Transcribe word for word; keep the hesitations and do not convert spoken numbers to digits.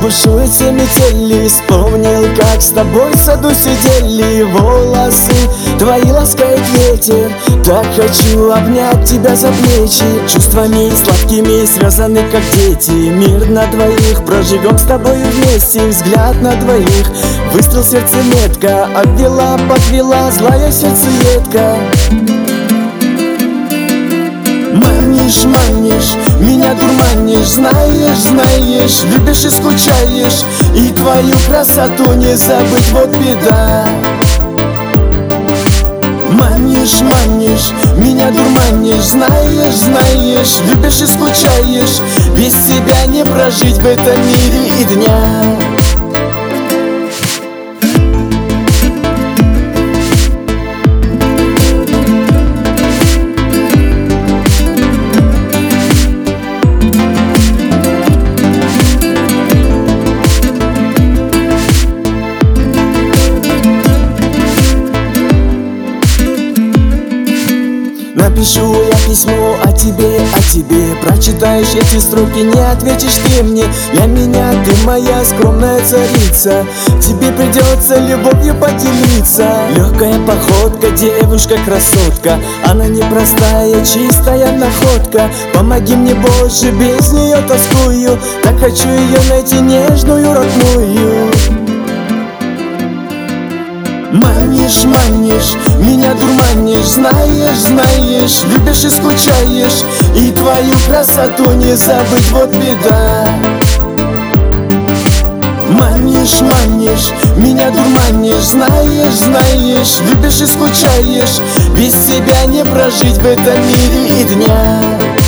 бушуете метели. Вспомнил, как с тобой в саду сидели. Волосы твои ласкает ветер. Так хочу обнять тебя за плечи. Чувствами сладкими связаны, как дети. Мир на двоих проживем с тобой вместе. Взгляд на двоих, выстрел в сердце метка. Обвела, подвела, злая сердцеедка. Манишь, манишь, меня дурманишь. Знаешь, знаешь, любишь и скучаешь. И твою красоту не забыть, вот беда. Манишь, манишь, меня дурманишь. Знаешь, знаешь, любишь и скучаешь. Без тебя не прожить в этом мире и дня. Напишу я письмо о тебе, о тебе. Прочитаешь эти строки, не ответишь ты мне. Для меня ты моя скромная царица. Тебе придется любовью поделиться. Легкая походка, девушка-красотка. Она непростая, чистая находка. Помоги мне, Боже, без нее тоскую. Так хочу ее найти, нежную, родную. Манишь, манишь, меня дурманишь. Знаешь, знаешь, любишь и скучаешь. И твою красоту не забыть, вот беда. Манишь, манишь, меня дурманишь. Знаешь, знаешь, любишь и скучаешь. Без тебя не прожить в этом мире и дня.